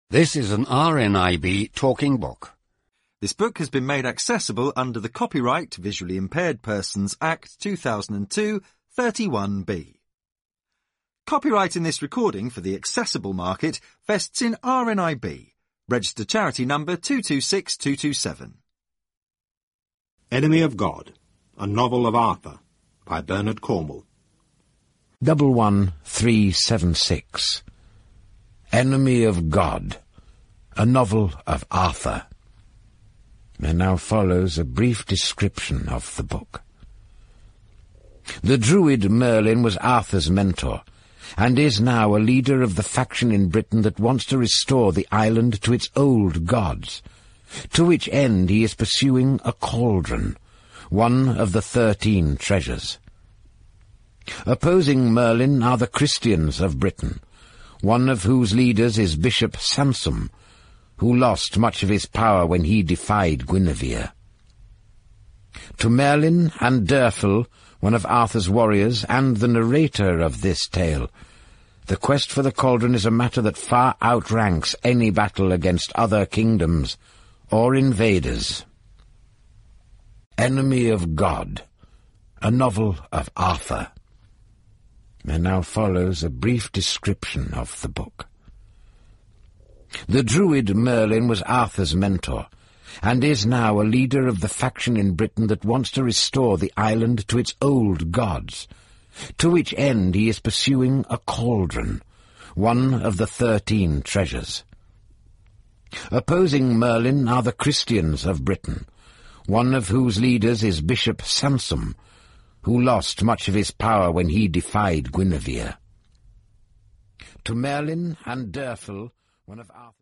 This is an RNIB talking book. This book has been made accessible under the Copyright Visually Impaired Persons Act 2002, 31B. Copyright in this recording for the accessible market vests in RNIB, registered charity number 226227. Enemy of God, a novel of Arthur, by Bernard Cornwell. 11376. Enemy of God, a novel of Arthur. And now follows a brief description of the book. The druid Merlin was Arthur's mentor, and is now a leader of the faction in Britain that wants to restore the island to its old gods, to which end he is pursuing a cauldron, one of the 13 treasures. Opposing Merlin are the Christians of Britain, one of whose leaders is Bishop Sansom, who lost much of his power when he defied Guinevere. To Merlin and Derfel, one of Arthur's warriors and the narrator of this tale, the quest for the cauldron is a matter that far outranks any battle against other kingdoms or invaders. Enemy of God, a novel of Arthur. And now follows a brief description of the book. The druid Merlin was Arthur's mentor, and is now a leader of the faction in Britain that wants to restore the island to its old gods, to which end he is pursuing a cauldron, one of the 13 treasures. Opposing Merlin are the Christians of Britain, one of whose leaders is Bishop Sansom, who lost much of his power when he defied Guinevere. To Merlin and Derfel, one of Arthur's